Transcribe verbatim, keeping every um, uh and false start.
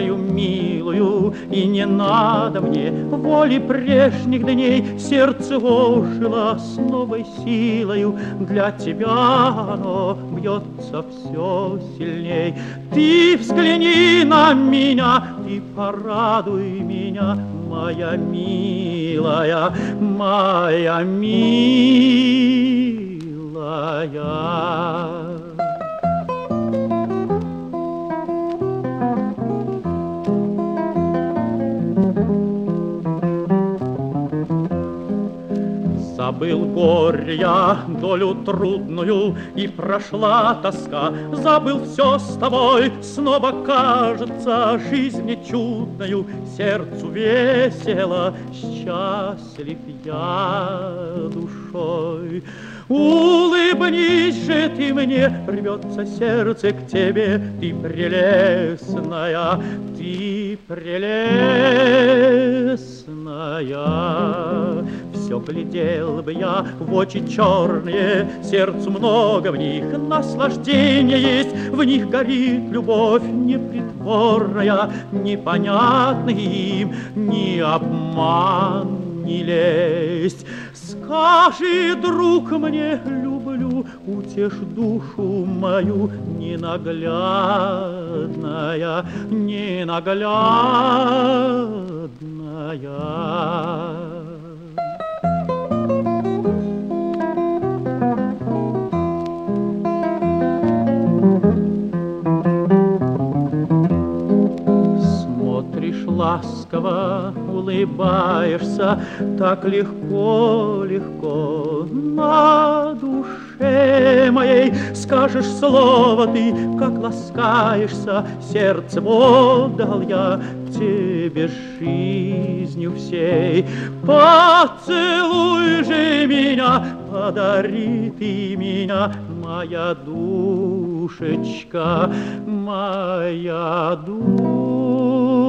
мою милую, и не надо мне воли прежних дней. Сердце ожило с новой силою, для тебя оно бьется все сильней. Ты взгляни на меня, ты порадуй меня, моя милая, моя милая. Забыл горе я долю трудную, и прошла тоска. Забыл все с тобой, снова кажется жизнь мне чудною. Сердцу весело, счастлив я душой. Улыбнись же ты мне, рвется сердце к тебе, ты прелестная, ты прелестная. Все глядел бы я в очи черные, сердцу много в них наслаждения есть, в них горит любовь непритворная, непонятный им ни обман, ни лесть. Скажи, друг, мне люблю, утешь душу мою, ненаглядная, ненаглядная. Ласково улыбаешься, так легко, легко на душе моей. Скажешь слово ты, как ласкаешься, сердцем отдал я тебе жизнью всей. Поцелуй же меня, подари ты меня, моя душечка, моя душечка.